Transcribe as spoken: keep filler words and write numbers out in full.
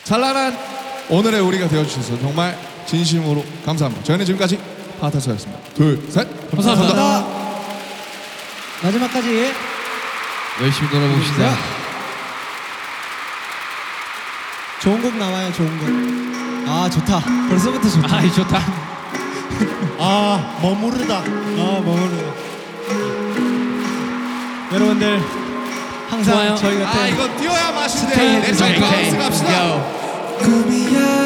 찬란한 오늘의 우리가 되어주셔서 정말 진심으로 감사합니다. 저희는 지금까지 파타스였습니다. 둘, 셋. 감사합니다. 감사합니다. 마지막까지 열심히 놀아봅시다. 좋은 곡 나와요. 좋은 곡. 아 좋다. 벌써부터 좋다. 아이 좋다. 아 머무르다. 아 머무르다. 여러분들 항상 좋아요. 저희 곁에 아 이거 뛰어야 맛인데. 스테이 내적 해주세요. 바운스 갑시다. Go. 꿈이야